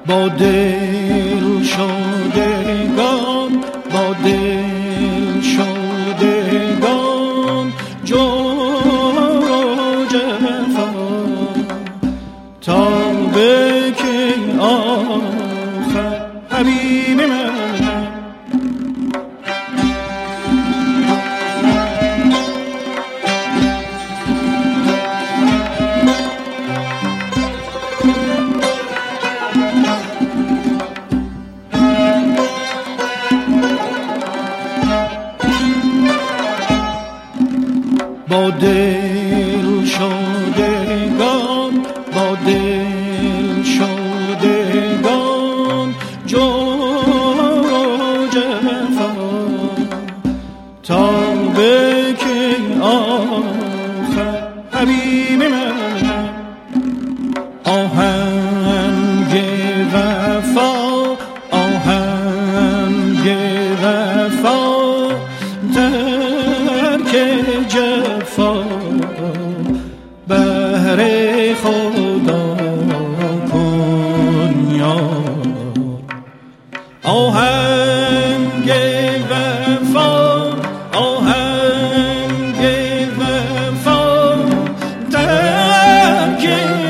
با دل شدگان، با دل شدگان جو جفا تا به که آخر حبیب من. با دل شدگان، با دل شدگان جو جفا تا به که آخر حبیب من. آهنگ وفا، آهنگ وفا ترک جفا بهر خدا کن یار. آهنگ وفا، آهنگ وفا ترک